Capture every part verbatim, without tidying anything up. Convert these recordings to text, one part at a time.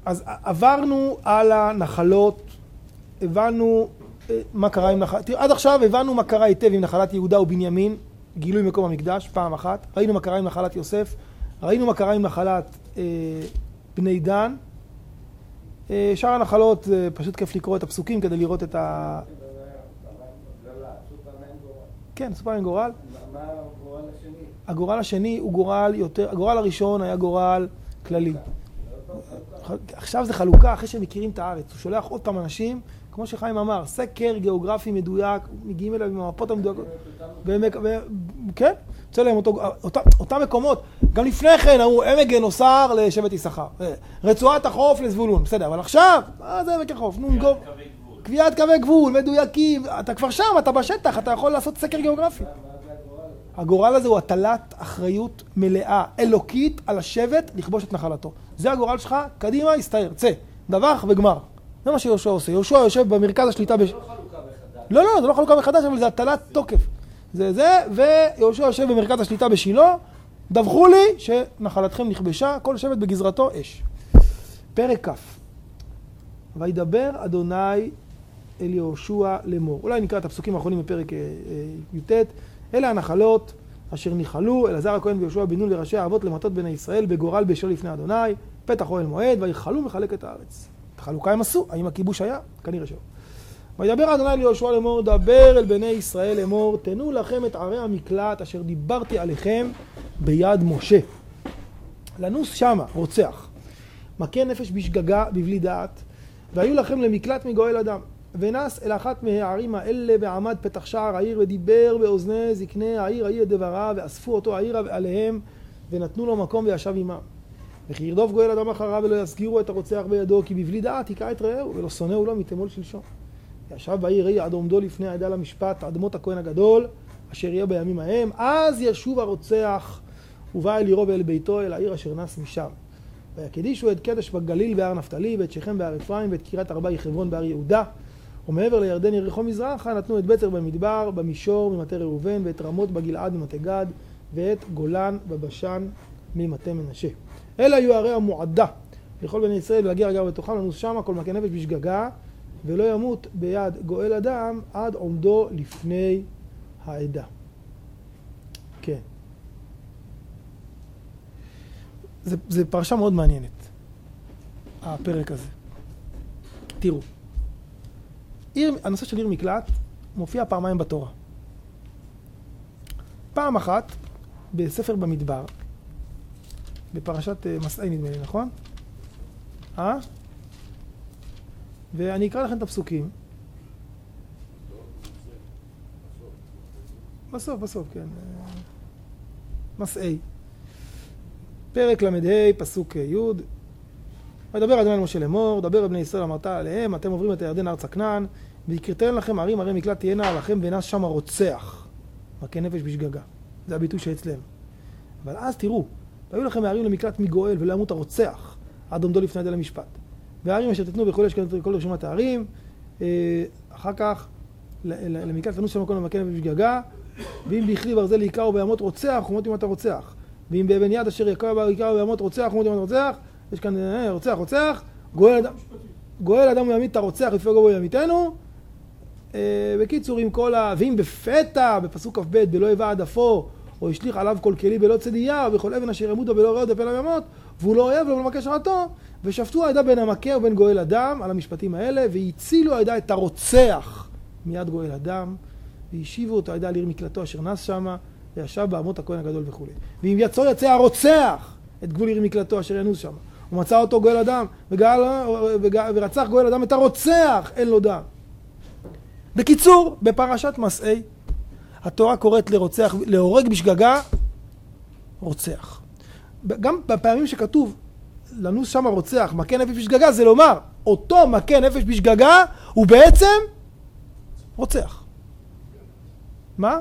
אז עברנו על הנחלות, הבנו מה קרה עם נחלת, עד עכשיו הבנו מה קרה היטב עם נחלת יהודה ובנימין, גילוי מקום המקדש, פעם אחת, ראינו מה קרה עם נחלת יוסף, ראינו מה קרה עם נחלת אה, בני דן, אה, שאר הנחלות, אה, פשוט כיף לקרוא את הפסוקים כדי לראות את ה... כן, סופרמן גורל. מה הגורל השני? הגורל השני הוא גורל יותר, הגורל הראשון היה גורל כללי. עכשיו זה חלוקה אחרי שמכירים את הארץ, הוא שולח עוד פעם אנשים, כמו שחיים אמר, סקר גיאוגרפי מדויק, מגיעים אליו עם המפות המדויקות, כן, יוצא להם אותם מקומות, גם לפני כן אמרו עמק גנוסר לשבט יששכר, רצועת החוף לזבולון, בסדר, אבל עכשיו, מה זה עמק החוף? נו, נגוב, קביעת קווי גבול, מדויקים, אתה כבר שם, אתה בשטח, אתה יכול לעשות סקר גיאוגרפי. הגורל הזה הוא הטלת אחריות מלאה, אלוקית, על השבט לכבוש את נחלתו. זה הגורל שלך, קדימה, הסתער, צא, דווח וגמר. זה מה שיהושע עושה. יהושע יושב במרכז השליטה... זה לא חלוקה מחדש. לא, לא, זה לא חלוקה מחדש, אבל זה הטלת תוקף. זה זה, ויהושע יושב במרכז השליטה בשילה, דווחו לי שנחלתכם נכבשה, כל שבט בגזרתו אש. פרק כ' וידבר אדוני אל יהושע לאמור. אולי נקרא את הפסוקים האחרונים בפרק י"ט. אלה הנחלות אשר ניחלו אלעזר הכהן ויהושע בן נון לראשי האבות למטות בני ישראל בגורל בשל לפני אדוני, פתח אוהל מועד, ויחלו מחלק את הארץ. את החלוקה הם עשו, האם הכיבוש היה? כנראה שלא. וידבר אדוני אל יהושע לאמור, דבר אל בני ישראל לאמור, תנו לכם את ערי המקלט אשר דיברתי עליכם ביד משה. לנוס שמה, רוצח, מכה נפש בשגגה בבלי דעת, והיו לכם למקלט מגואל אדם. ונס אל אחת מהערים האלה ועמד פתח שער העיר ודיבר באוזני זקני העיר העיר דברה ואספו אותו העיר עליהם ונתנו לו מקום וישב עמם. וכי ירדוף גואל אדם אחריו ולא יסגירו את הרוצח בידו כי בבלי דעת היכה את רעהו ולא שונאו לו מתמול שלשום. וישב בעיר ההיא עד עומדו לפני העדה למשפט אדמות הכהן הגדול אשר יהיה בימים ההם. אז ישוב הרוצח ובא אל עירו ואל ביתו אל העיר אשר נס משם. ויקדישו את קדש בגליל בהר נפתלי ואת שכם בהר אפרים ואת קריית ארבע חברון בהר יהודה. ומעבר לירדן יריחו מזרחה נתנו את בצר במדבר, במישור ממטה ראובן, ואת רמות בגלעד ממטה גד, ואת גולן בבשן ממטה מנשה. אלה היו ערי המועדה לכל בני ישראל ולהגיע רגע בתוכם לנוס שמה כל מכה נפש בשגגה, ולא ימות ביד גואל אדם עד עומדו לפני העדה. כן. זה, זה פרשה מאוד מעניינת, הפרק הזה. תראו. עיר, הנושא של עיר מקלט מופיע פעמיים בתורה. פעם אחת בספר במדבר, בפרשת מסעי נדמה לי, נכון? אה? ואני אקרא לכם את הפסוקים. בסוף, בסוף, כן. מסעי. פרק למדה, פסוק י' וידבר אדוני אל משה לאמור, דבר אל בני ישראל אמרת עליהם, אתם עוברים את הירדן ארץ הכנען, ויקראתן לכם ערים ערי מקלט תהיינה עליכם ונס שם הרוצח, מכה נפש בשגגה. זה הביטוי שאצלם. אבל אז תראו, והיו לכם הערים למקלט מגואל ולא ימות הרוצח, עד עומדו לפני עדה למשפט. והערים אשר תתנו בכל אשכנז כל רשימת הערים, אחר כך למקלט ונוס שם מקום למכה נפש בשגגה, ואם בכלי ברזל יקראו בימות רוצח, ומות ימות הרוצח. ואם באבן יד אשר יקראו בימות רוצח, ומות ימות הרוצח, יש כאן רוצח, רוצח, גואל אדם, גואל אדם הוא ימית את הרוצח, לפי גואל ימיתנו. בקיצור, עם כל ה... ואם בפתע, בפסוק כ"ב, בלא יבע עדפו, או השליך עליו כל כלי בלא צדייה, ובכל אבן אשר ימות בלא רעוד בפלא ימות, והוא לא אוהב לו ולמכה שרתו, ושפטו העדה בין המכה ובין גואל אדם על המשפטים האלה, והצילו העדה את הרוצח מיד גואל אדם, והשיבו אותו העדה לעיר מקלטו אשר נס שמה, וישב באמות הכהן הגדול וכו'. ואם יצא יצא הרוצח את גבול עיר מקלטו אשר ינוס שמה, ומצא אותו גואל אדם, וגאל, וגאל, ורצח גואל אדם את הרוצח, אין לו דם. בקיצור, בפרשת מסעי, התורה קוראת לרוצח, להורג בשגגה, רוצח. גם בפעמים שכתוב, לנוס שם הרוצח, מכה נפש בשגגה, זה לומר, אותו מכה נפש בשגגה, הוא בעצם רוצח. מה?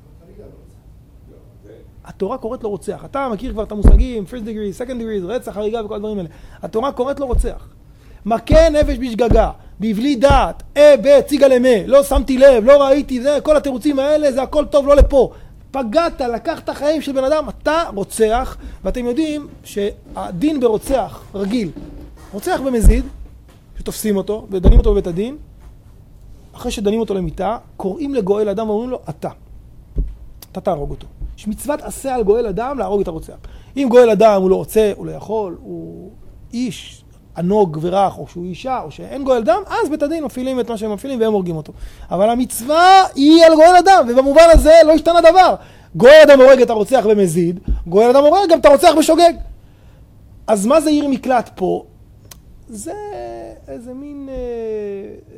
התורה קוראת לו רוצח. אתה מכיר כבר את המושגים, first degree, second degree, רצח, הריגה וכל הדברים האלה. התורה קוראת לו רוצח. מכה נפש בשגגה, בבלי דעת, אה, ב', ציגה למה, לא שמתי לב, לא ראיתי, זה, כל התירוצים האלה, זה הכל טוב, לא לפה. פגעת, לקחת חיים של בן אדם, אתה רוצח, ואתם יודעים שהדין ברוצח רגיל, רוצח במזיד, שתופסים אותו ודנים אותו בבית הדין, אחרי שדנים אותו למיטה, קוראים לגואל אדם ואומרים לו, אתה. אתה תהרוג אותו. יש מצוות עשה על גואל אדם להרוג את הרוצח. אם גואל אדם הוא לא רוצה, הוא לא יכול, הוא איש ענוג ורח, או שהוא אישה, או שאין גואל אדם, אז בית הדין מפעילים את מה שהם מפעילים והם הורגים אותו. אבל המצווה היא על גואל אדם, ובמובן הזה לא השתנה דבר. גואל אדם הורג את הרוצח במזיד, גואל אדם הורג גם את הרוצח בשוגג. אז מה זה עיר מקלט פה? זה איזה מין... אה, אה,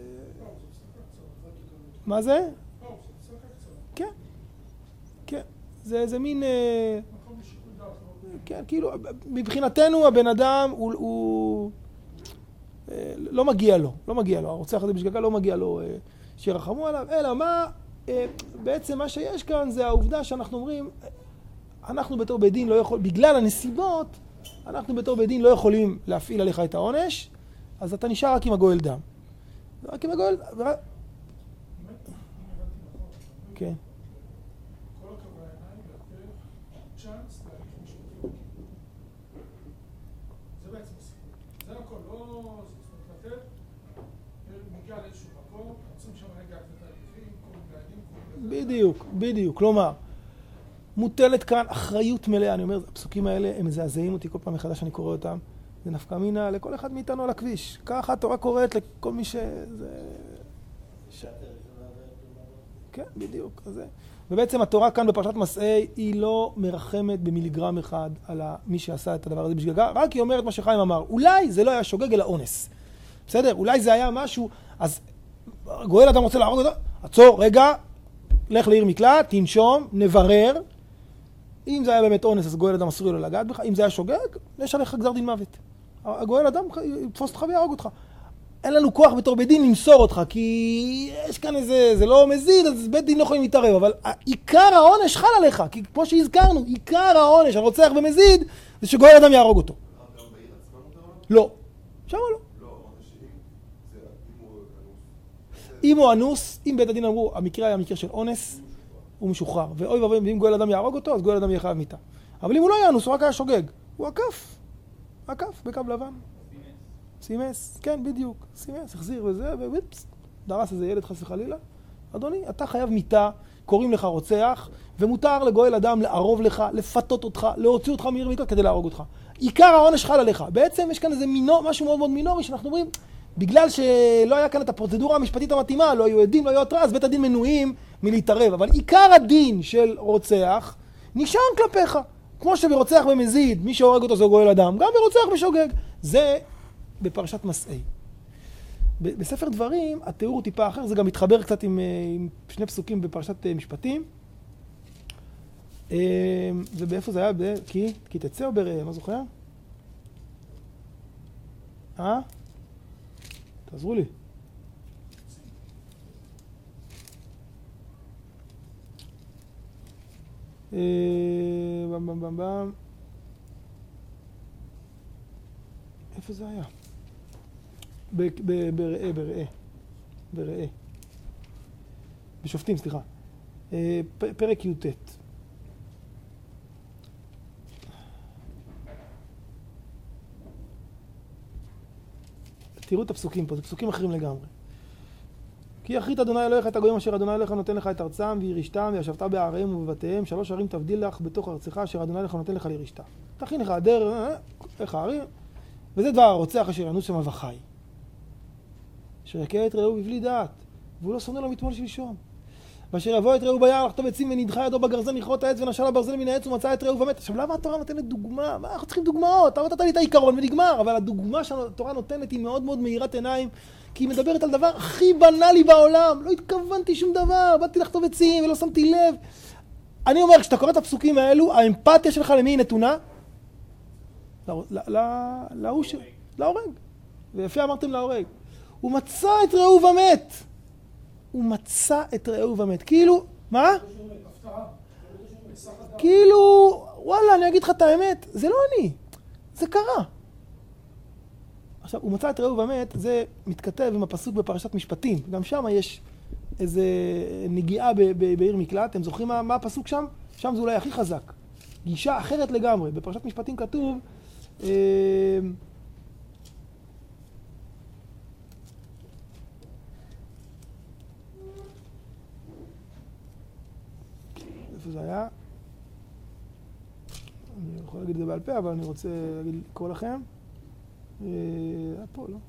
מה זה? כן, כן. זה איזה מין... אה, כן, כאילו, מבחינתנו הבן אדם הוא... הוא אה, לא מגיע לו, לא מגיע לו. הרוצח הזה בשגגה לא מגיע לו אה, שירחמו עליו. אלא מה... אה, בעצם מה שיש כאן זה העובדה שאנחנו אומרים, אנחנו בתור בית דין לא יכול... בגלל הנסיבות... אנחנו בתור בית דין לא יכולים להפעיל עליך את העונש, אז אתה נשאר רק עם הגואל דם. רק עם הגואל... כן. כל הכוונה היא לתת צ'אנס להליך משפטי. זה בעצם הסיפור. זה הכל, לא... זאת אומרת, לתת, מגיע לאיזשהו מקום, רוצים שם רגע את התהליכים, כל גלעדים, כל... בדיוק, בדיוק. כלומר, מוטלת כאן אחריות מלאה. אני אומר, הפסוקים האלה הם מזעזעים אותי כל פעם מחדש שאני קורא אותם. זה נפקא מינה לכל אחד מאיתנו על הכביש. ככה התורה קוראת לכל מי ש... ש... כן, בדיוק. אז... ובעצם התורה כאן בפרשת מסעי היא לא מרחמת במיליגרם אחד על מי שעשה את הדבר הזה בשגגה, רק היא אומרת מה שחיים אמר. אולי זה לא היה שוגג אלא אונס. בסדר? אולי זה היה משהו, אז גואל אדם רוצה להרוג אותו, עצור, רגע, לך לעיר מקלט, תנשום, נברר. אם זה היה באמת אונס, אז גואל אדם אסור לו לגעת בך. אם זה היה שוגג, יש עליך גזר דין מוות. הגואל אדם יתפוס אותך ויהרוג אותך. אין לנו כוח בתור בית דין למסור אותך, כי יש כאן איזה, זה לא מזיד, אז בית דין לא יכולים להתערב. אבל עיקר העונש חל עליך, כי כמו שהזכרנו, עיקר העונש, הרוצח במזיד, זה שגואל אדם יהרוג אותו. גם בעיר עצמה מותר? לא. שמה לא. לא, אנשים, זה אם הוא אנוס. אם הוא אנוס, אם בית הדין אמרו, המקרה היה מקרה של אונס, הוא משוחרר. ואוי ואוי, ואם גואל אדם יהרוג אותו, אז גואל אדם יהיה חייב מיתה. אבל אם הוא לא היה אנוס, הוא רק היה שוגג. הוא עקף. עקף בקו לבן. סימס. כן, בדיוק. סימס, החזיר וזה, וויפס. דרס איזה ילד חס וחלילה. אדוני, אתה חייב מיתה, קוראים לך רוצח, ומותר לגואל אדם לערוב לך, לפתות אותך, להוציא אותך מעיר מקלט כדי להרוג אותך. עיקר העונש חל עליך. בעצם יש כאן איזה מינור, משהו מאוד מאוד מינורי, שאנחנו אומרים, בגלל שלא היה כאן את הפרוצדורה המשפטית המתאימה, לא היו עדים, לא היו התראה, אז בית הדין מנועים מלהתערב. אבל עיקר הדין של רוצח נשאר כלפיך. כמו שברוצח במזיד, מי שהורג אותו זה גואל אדם, גם ברוצח בשוגג. זה בפרשת מסעי. בספר דברים, התיאור הוא טיפה אחר, זה גם מתחבר קצת עם, עם שני פסוקים בפרשת משפטים. ובאיפה זה היה? כי, כי תצא או בראה, לא זוכר? אה? תעזרו לי. במ במ במ במ. איפה זה היה? בראה, בראה. בראה. בשופטים, סליחה. פרק י"ט. תראו את הפסוקים פה, זה פסוקים אחרים לגמרי. כי יחית אדוני אלוהיך את הגויים אשר אדוני אלוהיך נותן לך את ארצם וירשתם וישבת בעריהם ובבתיהם, שלוש ערים תבדיל לך בתוך ארצך אשר אדוני אלוהיך נותן לך לירשתה. תכין לך עדר, איך הערים, וזה דבר הרוצח אשר ינוס שם וחי. אשר יכה את רעהו בבלי דעת, והוא לא שונא לו מתמול שלשום. ואשר יבוא את רעהו ביער לחטוב עצים ונדחה ידו בגרזן לכרות העץ ונשל הברזל מן העץ ומצא את רעהו ומת. עכשיו למה התורה נותנת דוגמה? מה אנחנו צריכים דוגמאות? אתה נתת לי את העיקרון ונגמר, אבל הדוגמה שהתורה נותנת היא מאוד מאוד מאירת עיניים, כי היא מדברת על דבר הכי בנאלי בעולם. לא התכוונתי שום דבר, באתי לחטוב עצים ולא שמתי לב. אני אומר, כשאתה קורא את הפסוקים האלו, האמפתיה שלך למי היא נתונה? להוא ש... להורג. ויפה אמרתם להורג. הוא מצא את רעהו ומת. הוא מצא את רעהו ומת. כאילו, מה? כאילו, וואלה, אני אגיד לך את האמת, זה לא אני. זה קרה. עכשיו, הוא מצא את רעהו ומת, זה מתכתב עם הפסוק בפרשת משפטים. גם שם יש איזה נגיעה בעיר מקלט. אתם זוכרים מה, מה הפסוק שם? שם זה אולי הכי חזק. גישה אחרת לגמרי. בפרשת משפטים כתוב, אה, בעל פה, אבל אני רוצה להגיד, לקרוא לכם. אה, פה, לא?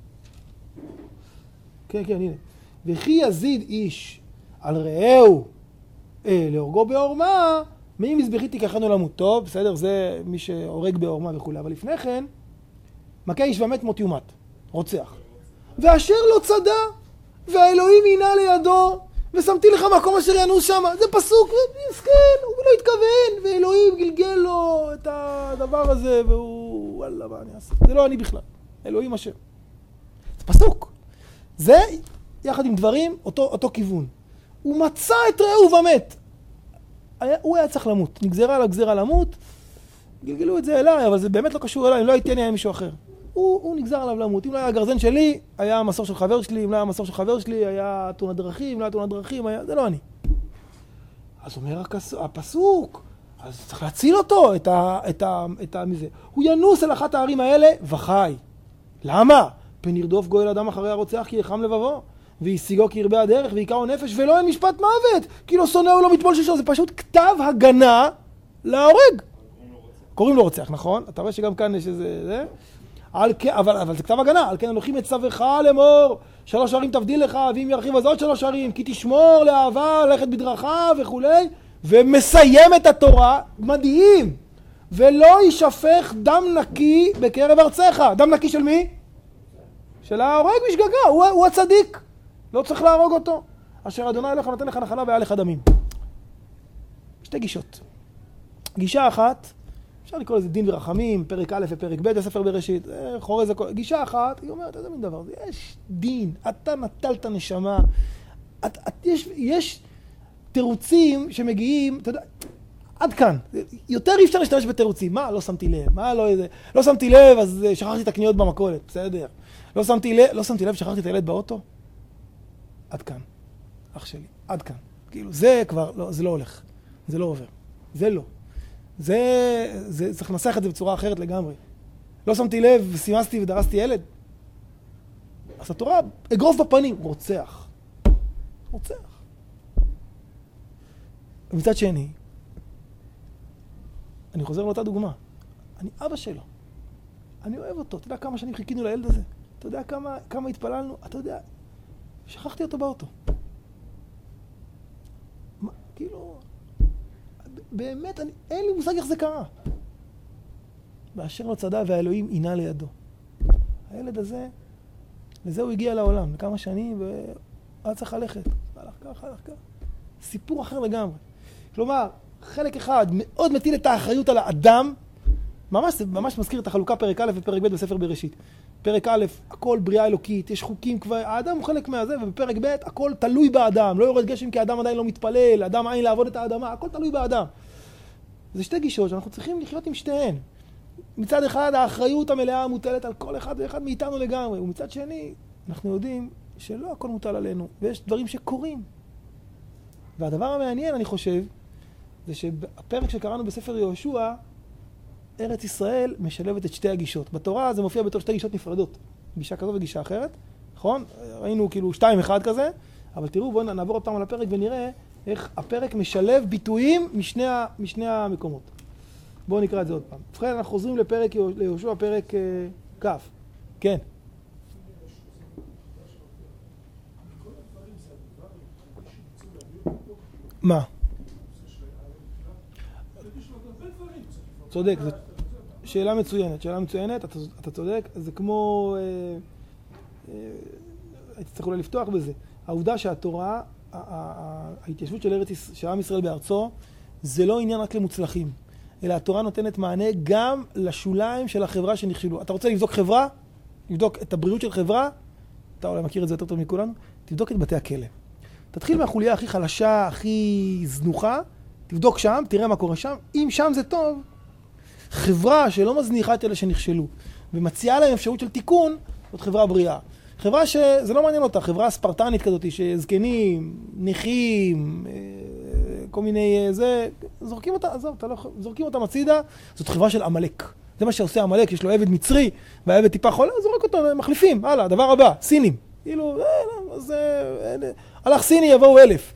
כן, כן, הנה. וכי יזיד איש על רעהו אה, להורגו בעורמה, מי מזבחי תיקחנו למות. טוב, בסדר, זה מי שהורג בעורמה וכו'. אבל לפני כן, מכה איש ומת מות יומת, רוצח. ואשר לא צדה, והאלוהים עינה לידו, ושמתי לך מקום אשר ינוס שם. זה פסוק, מסכן, הוא לא התכוון, ואלוהים גלגל לו את הדבר הזה, והוא, וואלה, מה אני אעשה? זה לא אני בכלל, אלוהים אשר. זה פסוק. זה, יחד עם דברים, אותו, אותו כיוון. הוא מצא את רעהו ומת. היה, הוא היה צריך למות. נגזרה עליו גזרה למות, גלגלו את זה אליי, אבל זה באמת לא קשור אליי, אם לא הייתי אני היה מישהו אחר. הוא, הוא נגזר עליו למות. אם לא היה הגרזן שלי, היה המסור של חבר שלי, אם לא היה המסור של חבר שלי, היה תאונת דרכים, אם לא היה תאונת דרכים, היה... זה לא אני. אז אומר הפסוק, אז צריך להציל אותו, את ה... את ה... את ה... מזה. הוא ינוס אל אחת הערים האלה וחי. למה? פן ירדוף גואל אדם אחרי הרוצח כי יחם לבבו, וישיגו כי ירבה הדרך, ויקעו נפש, ולא אין משפט מוות, כי לא שונא הוא לא מטבול שלשו. זה פשוט כתב הגנה להורג. קוראים לו רוצח, נכון? אתה רואה שגם כאן יש איזה... זה? על כן, אבל, אבל זה כתב הגנה, על כן אנוכי מצווך לאמור, שלוש ערים תבדיל לך, ואם ירחיב אז עוד שלוש ערים, כי תשמור לאהבה, ללכת בדרכה וכולי, ומסיים את התורה, מדהים, ולא יישפך דם נקי בקרב ארצך. דם נקי של מי? של ההורג בשגגה, הוא, הוא הצדיק, לא צריך להרוג אותו. אשר אדוני אלך נותן לך נחלה והיה לך דמים. שתי גישות. גישה אחת, אפשר לקרוא לזה דין ורחמים, פרק א' ופרק ב', הספר בראשית, חורז זה כל... גישה אחת, היא אומרת, איזה מין דבר זה? יש דין, אתה נטלת נשמה, את, את, יש, יש תירוצים שמגיעים, אתה יודע, עד כאן. יותר אי אפשר להשתמש בתירוצים. מה? לא שמתי לב. מה? לא איזה... לא שמתי לב, אז שכחתי את הקניות במכולת. בסדר. לא שמתי לב, לא שמתי לב, שכחתי את הילד באוטו. עד כאן. אח שלי. עד כאן. כאילו, זה כבר, לא, זה לא הולך. זה לא עובר. זה לא. זה, זה, צריך לנסח את זה בצורה אחרת לגמרי. לא שמתי לב, וסימסתי ודרסתי ילד. אז התורה, אגרוף בפנים, רוצח. רוצח. ומצד שני, אני חוזר לאותה דוגמה. אני אבא שלו. אני אוהב אותו. אתה יודע כמה שנים חיכינו לילד הזה? אתה יודע כמה, כמה התפללנו? אתה יודע, שכחתי אותו באוטו. מה, כאילו, באמת, אני, אין לי מושג איך זה קרה. באשר לא צדה והאלוהים עינה לידו. הילד הזה, לזה הוא הגיע לעולם, לכמה שנים, והיה צריך ללכת. הלך ככה, הלך ככה. סיפור אחר לגמרי. כלומר, חלק אחד מאוד מטיל את האחריות על האדם, ממש, ממש מזכיר את החלוקה פרק א' ופרק ב' בספר בראשית. פרק א', הכל בריאה אלוקית, יש חוקים כבר, האדם הוא חלק מהזה, ובפרק ב', הכל תלוי באדם, לא יורד גשם כי האדם עדיין לא מתפלל, האדם עין לעבוד את האדמה, הכל תלוי באדם. זה שתי גישות שאנחנו צריכים לחיות עם שתיהן. מצד אחד, האחריות המלאה מוטלת על כל אחד ואחד מאיתנו לגמרי, ומצד שני, אנחנו יודעים שלא הכל מוטל עלינו, ויש דברים שקורים. והדבר המעניין, אני חושב, זה שהפרק שקראנו בספר יהושע, ארץ ישראל משלבת את שתי הגישות. בתורה זה מופיע בתור שתי גישות נפרדות. גישה כזו וגישה אחרת, נכון? ראינו כאילו שתיים אחד כזה, אבל תראו, בואו נעבור עוד פעם על הפרק ונראה איך הפרק משלב ביטויים משני, משני המקומות. בואו נקרא את זה עוד פעם. ובכן, אנחנו חוזרים לפרק ליהושע, פרק אה, כ'. כן. מה? צודק, זו שאלה מצוינת, שאלה מצוינת, אתה, אתה צודק, זה כמו, אה, אה, הייתי צריך אולי לפתוח בזה, העובדה שהתורה, ההתיישבות של ארץ, של עם ישראל בארצו, זה לא עניין רק למוצלחים, אלא התורה נותנת מענה גם לשוליים של החברה שנכשלו. אתה רוצה לבדוק חברה? לבדוק את הבריאות של חברה? אתה אולי מכיר את זה יותר טוב מכולנו? תבדוק את בתי הכלא. תתחיל מהחוליה הכי חלשה, הכי זנוחה, תבדוק שם, תראה מה קורה שם. אם שם זה טוב, חברה שלא מזניחה את אלה שנכשלו, ומציעה להם אפשרות של תיקון, זאת חברה בריאה. חברה שזה לא מעניין אותה, חברה ספרטנית כזאת, שזקנים, נכים, כל מיני זה, זורקים אותה, עזוב, אתה לא, זורקים אותה מצידה, זאת חברה של עמלק. זה מה שעושה עמלק, יש לו עבד מצרי, והעבד טיפה חולה, זורק אותו, מחליפים, הלאה, דבר הבא, סינים. כאילו, אז הלך סיני, יבואו אלף.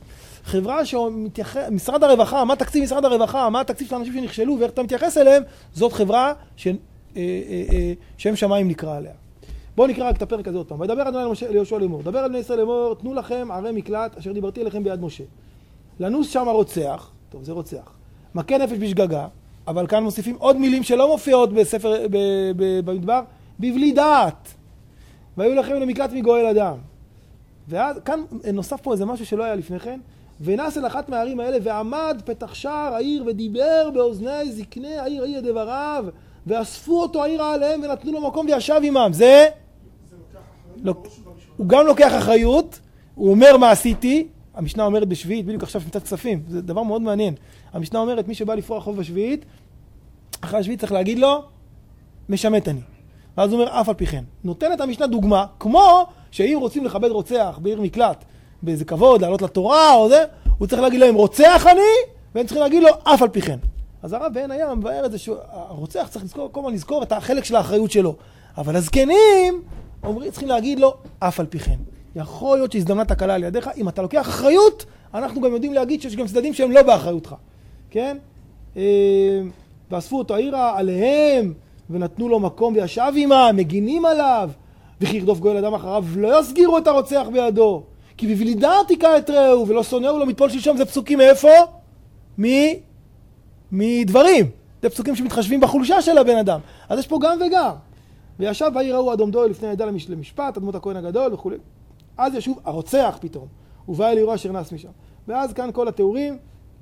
חברה שמתייחס, משרד הרווחה, מה תקציב משרד הרווחה, מה התקציב של האנשים שנכשלו ואיך אתה מתייחס אליהם, זאת חברה ש, אה, אה, אה, שם שמיים נקרא עליה. בואו נקרא רק את הפרק הזה עוד פעם. וידבר אדוני ליהושע לאמור, דבר על בני ישראל לאמור, תנו לכם ערי מקלט אשר דיברתי אליכם ביד משה. לנוס שם הרוצח, טוב זה רוצח, מכה נפש בשגגה, אבל כאן מוסיפים עוד מילים שלא מופיעות בספר, ב, ב, במדבר, בבלי דעת. והיו לכם למקלט מגואל אדם. ואז כאן נוסף פה איזה משהו שלא היה לפני כן, ונס אל אחת מהערים האלה ועמד פתח שער העיר ודיבר באוזני זקני העיר העיר דבריו, ואספו אותו העיר עליהם ונתנו לו מקום וישב עמם. זה, זה לוקח אחריות, לוק... בראש ובראשונה. הוא גם לוקח אחריות, הוא אומר מה עשיתי, המשנה אומרת בשביעית, בדיוק עכשיו שמיטת כספים, זה דבר מאוד מעניין. המשנה אומרת מי שבא לפרוע חוב בשביעית, אחרי השביעית צריך להגיד לו, משמט אני. ואז הוא אומר אף על פי כן. נותנת המשנה דוגמה, כמו שאם רוצים לכבד רוצח בעיר מקלט, באיזה כבוד, לעלות לתורה או זה, הוא צריך להגיד להם רוצח אני, והם צריכים להגיד לו אף על פי כן. אז הרב בעין הים מבאר את זה שהרוצח צריך לזכור, כל הזמן לזכור את החלק של האחריות שלו. אבל הזקנים אומרים, צריכים להגיד לו אף על פי כן. יכול להיות שהזדמנה תקלה על ידיך, אם אתה לוקח אחריות, אנחנו גם יודעים להגיד שיש גם צדדים שהם לא באחריותך. כן? ואספו אותו העירה עליהם, ונתנו לו מקום וישב עמה, מגינים עליו, וכי ירדוף גואל אדם אחריו, לא יסגירו את הרוצח בידו. כי בבלי דעת היכה את רעהו, ולא שונאו לא מתפול שלשום. זה פסוקים מאיפה? מ... מדברים. זה פסוקים שמתחשבים בחולשה של הבן אדם. אז יש פה גם וגם. וישב בעיר ההוא אדום דוהל לפני העדה למשפט, אדמות הכהן הגדול וכו'. אז ישוב הרוצח פתאום, ובא אל עירו אשר נס משם. ואז כאן כל התיאורים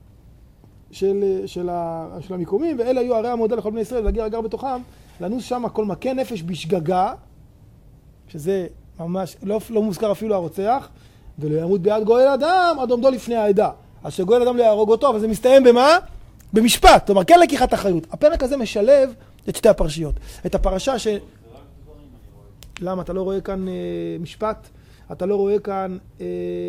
של, של, ה, של המיקומים, ואלה היו ערי המועדה לכל בני ישראל, והגר הגר בתוכם, לנוס שם כל מכה נפש בשגגה, שזה ממש לא, לא מוזכר אפילו הרוצח, ולא ימות ביד גואל אדם עד עומדו לפני העדה. אז שגואל אדם לא יהרוג אותו, אבל זה מסתיים במה? במשפט. כלומר, כן לקיחת אחריות. הפרק הזה משלב את שתי הפרשיות. את הפרשה ש... למה? אתה לא רואה כאן אה, משפט? אתה לא רואה כאן... אה,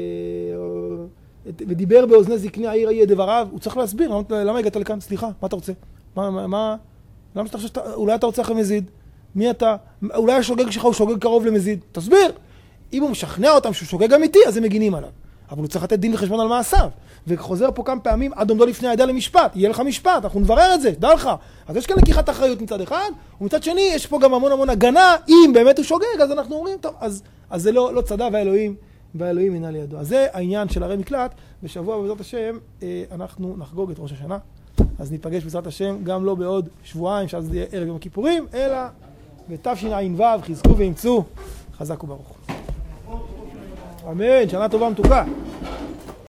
ודיבר באוזני זקני העיר העיר דבריו, הוא צריך להסביר, למה, למה הגעת לכאן? סליחה, מה אתה רוצה? מה, מה, מה, למה שאתה חושב שאתה, אולי אתה רוצה אחרי מזיד? מי אתה? אולי השוגג שלך הוא שוגג קרוב למזיד? תסביר! אם הוא משכנע אותם שהוא שוגג אמיתי, אז הם מגינים עליו. אבל הוא צריך לתת דין וחשבון על מעשיו. וחוזר פה כמה פעמים, עד עומדו לפני העדה למשפט. יהיה לך משפט, אנחנו נברר את זה, דע לך. אז יש כאן לקיחת אחריות מצד אחד, ומצד שני יש פה גם המון המון הגנה. אם באמת הוא שוגג, אז אנחנו אומרים, טוב, אז, אז זה לא, לא צדה והאלוהים, והאלוהים אינה לידו. אז זה העניין של ערי מקלט. בשבוע בעזרת השם אנחנו נחגוג את ראש השנה. אז ניפגש בעזרת השם גם לא בעוד שבועיים, שאז זה יהיה ערב יום הכיפורים, אלא בתשע"ו, חזקו ואמצו, חזק וברוך. אמן, שנה טובה מתוקה.